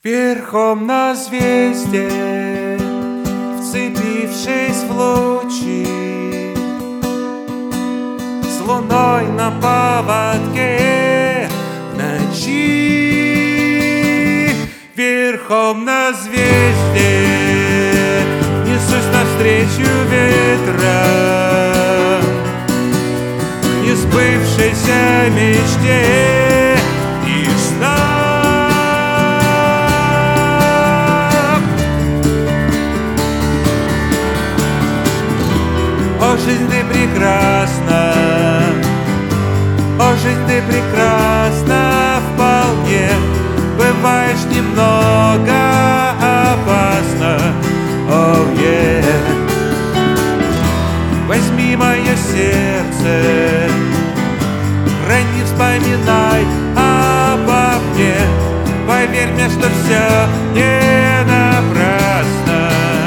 Верхом на звезде, вцепившись в лучи, с луной на поводке в ночи. Верхом на звезде несусь навстречу ветра, несбывшейся мечте и снам. О, жизнь, ты прекрасна, о, жизнь, ты прекрасна вполне. Бываешь немного опасно, oh, yeah. Возьми мое сердце, храни, вспоминай обо мне. Поверь мне, что все не напрасно.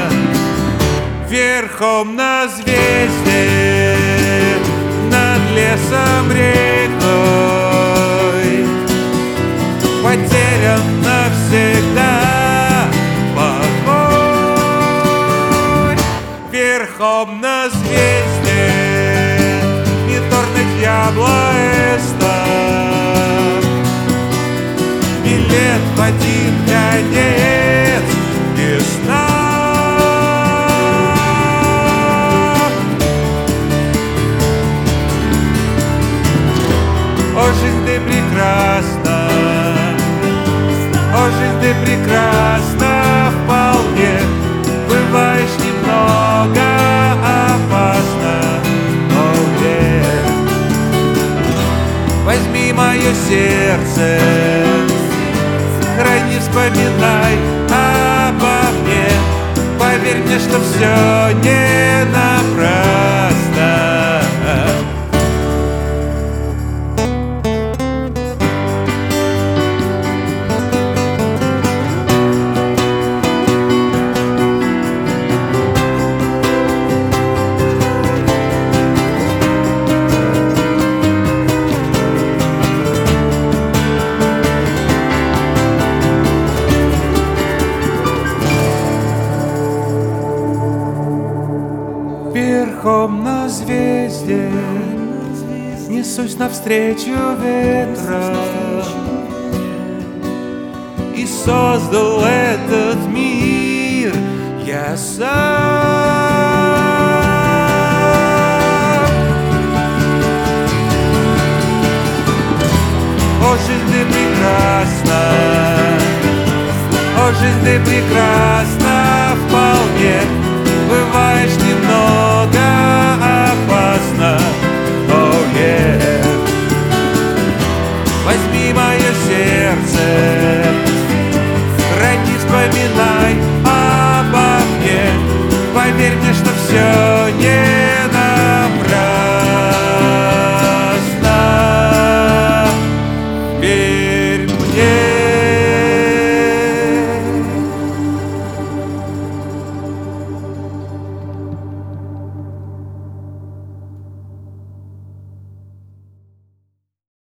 Верхом на звезде, над лесом рекой, потерян навсегда покой. Верхом на звезде неторных яблоеста, билет в один конец весна. О, жизнь, ты прекрасна, о, жизнь, ты прекрасна вполне. Бываешь немного опасно, oh, yeah. Возьми мое сердце, храни, вспоминай обо мне. Поверь мне, что все не напрасно. Верхом на звезде несусь навстречу ветра, и создал этот мир я сам. О, жизнь, ты прекрасна, о, жизнь, ты прекрасна вполне. Бываешь немного опасно, oh, yeah. Возьми мое сердце, храни, вспоминай обо мне. Поверь мне, что все не